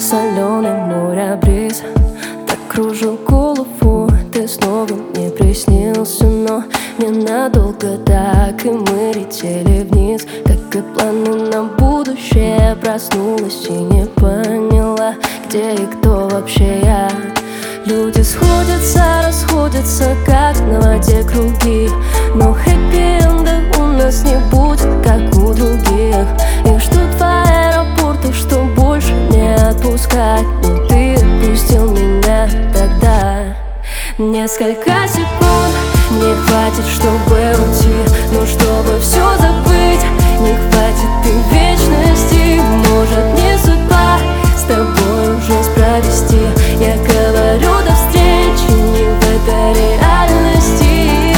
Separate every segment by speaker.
Speaker 1: соленый моря-бриз так кружил голову. Ты снова мне приснился, но ненадолго так. И мы летели вниз, как и планы на будущее. Проснулась и не поняла, где и кто вообще я. Люди сходятся, расходятся, как на воде круги. Но хэппи-энда у нас не будет, как у других. Я жду в аэропорту, что больше не отпускать. Но ты отпустил меня тогда. Несколько секунд не хватит, чтобы уйти. Но чтобы все забыть, не хватит и вечности. Может, не судьба с тобой жизнь провести. Я говорю до встречи, не в этой реальности.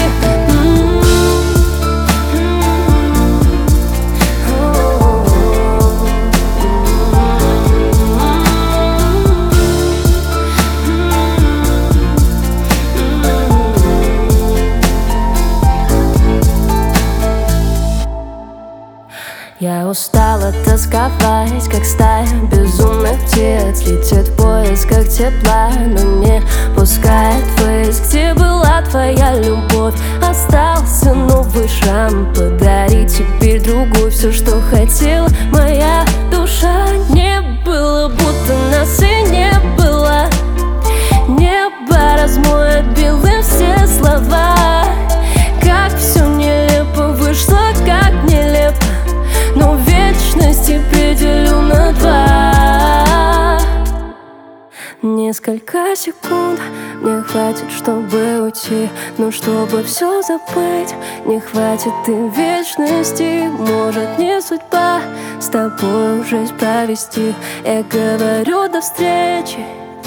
Speaker 1: Я устала тосковать, как стая безумных птиц. Летит в поисках тепла, но не пускает ввысь. Где была твоя любовь? Остался новый шрам. Подари теперь другой все, что хотела моя душа. Не было, будто нас и не было. Небо размоет белым все слова. Как все нелепо вышло, как нелепо. Но вечности поделю на два. Несколько секунд мне хватит, чтобы уйти. Но чтобы все забыть, не хватит и вечности. Может, не судьба с тобой жизнь провести. Я говорю до встречи.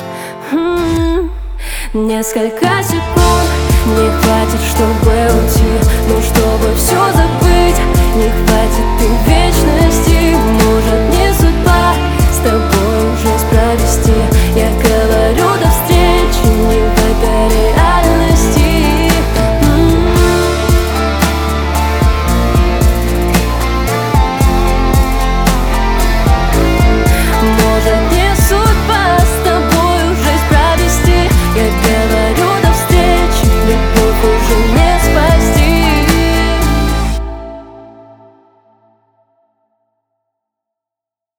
Speaker 1: Несколько секунд не хватит, чтобы уйти. Но чтобы все забыть, не хватит и вечности. Может,